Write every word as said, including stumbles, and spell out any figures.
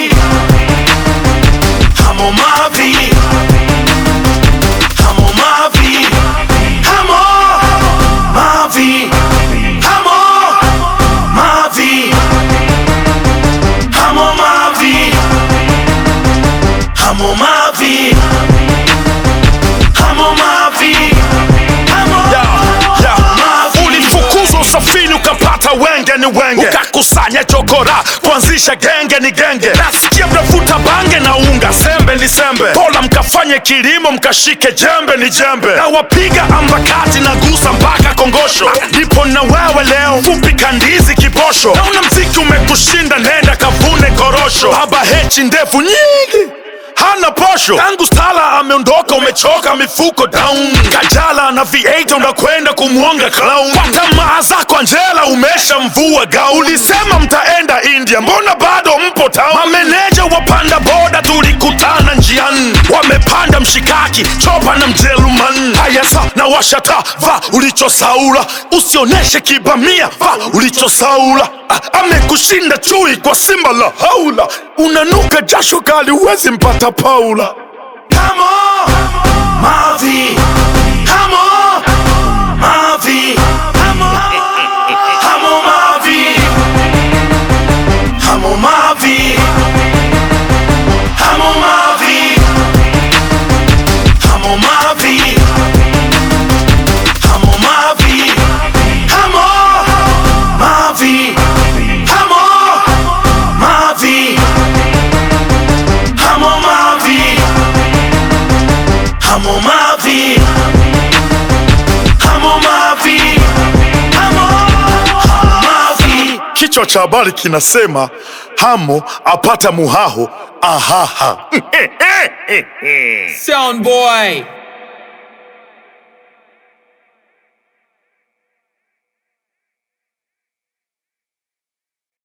Hamo Mavi, Hamo Mavi, Hamo Mavi, Hamo Mavi, Hamo Mavi, Hamo Mavi, Hamo Mavi, Hamo Mavi. Ulifukuzwa usafiri ukapata wenge ni wenge, ukakusanya chokora kuanzisha genge ni genge. Nasikia mnavuta bange na unga, sembe ni sembe. Pola mkafanye kilimo mkashike jembe ni jembe. Na wapiga ambakati na gusa mpaka kongosho. Nipo na wewe leo fupi kandizi kibosho. Na una mziki umekushinda nenda kavune korosho. Baba hechi ndefu nyingi hana posho. Tangu Stala ameondoka umechoka mifuko down. Kajala na V eight unakwenda kumuonga clown. Kwa tamaa zako Angela umesha mvua gau. Ulisema mtaenda India, mbona bado mpo town? Mameneja wapanda boda tulikutana njiani, wamepanda mshikaki chopa na mjeruman. Haya sa na washata va ulichosaula, usioneshe kibamia va ulichosaula. Amekushinda chui kwa simba la haula, unanuka jasho kali uwezi mpata Paula. Hamo Mavi, Hamo Mavi, Hamo Hamo Mavi, Hamo Mavi, Hamo Mavi, Hamo Mavi, Hamo Mavi, Hamo Mavi, Hamo Mavi, Hamo Mavi, Hamo Mavi, Hamo Mavi, Hamo Mavi. Kichwa cha habari kinasema Hamo apata muhaho ahaha. Sound boy.